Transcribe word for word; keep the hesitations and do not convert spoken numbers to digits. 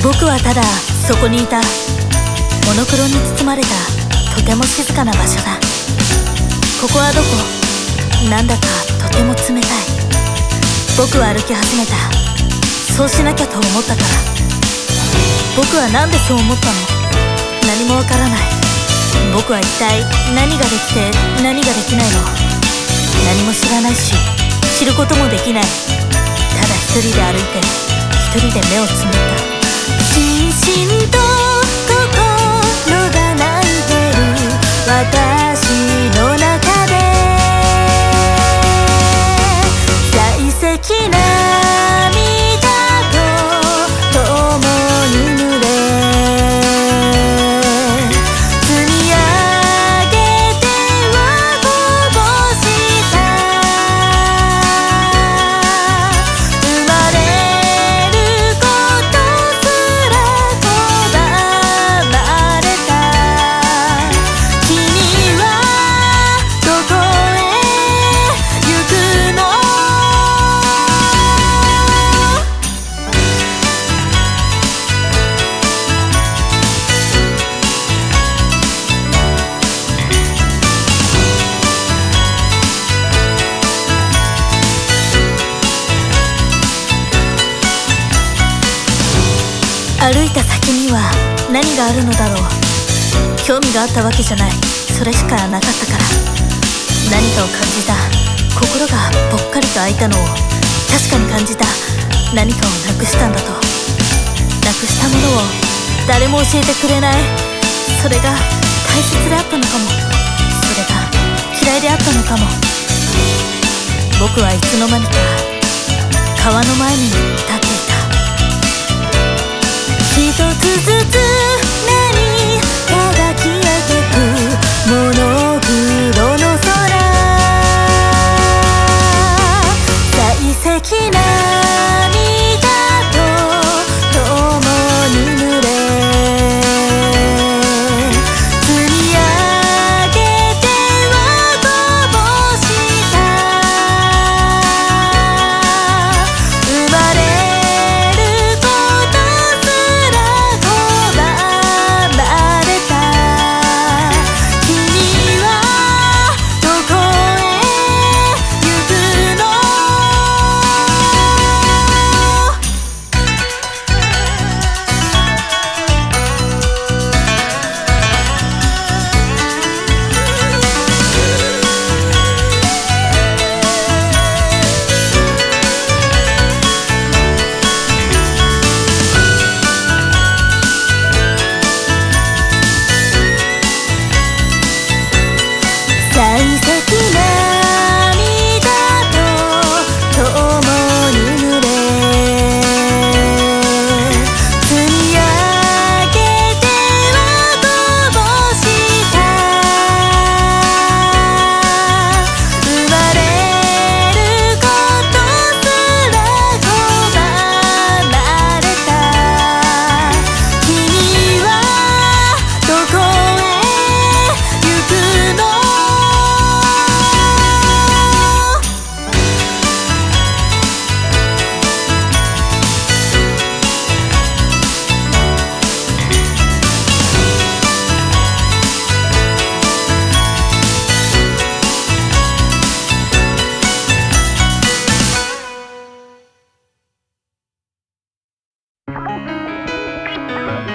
僕はただそこにいた。モノクロに包まれたとても静かな場所だ。ここはどこ？なんだかとても冷たい。僕は歩き始めた。そうしなきゃと思ったから。僕はなんでそう思ったの？何もわからない。僕は一体何ができて何ができないの？何も知らないし、知ることもできない。ただ一人で歩いて、一人で目をつむった。しんしんと心が泣いてる私の中で、大石な涙と共に濡れ、積み上げてはこぼした生まれることすら拒まれた。君はどこへ行くの？歩いた先には何があるのだろう。興味があったわけじゃない。それしかなかったから。何かを感じた。心がぽっかりと開いたのを確かに感じた。何かをなくしたんだと。なくしたものを誰も教えてくれない。それが大切であったのかも。それが嫌いであったのかも。僕はいつの間にか川の前に立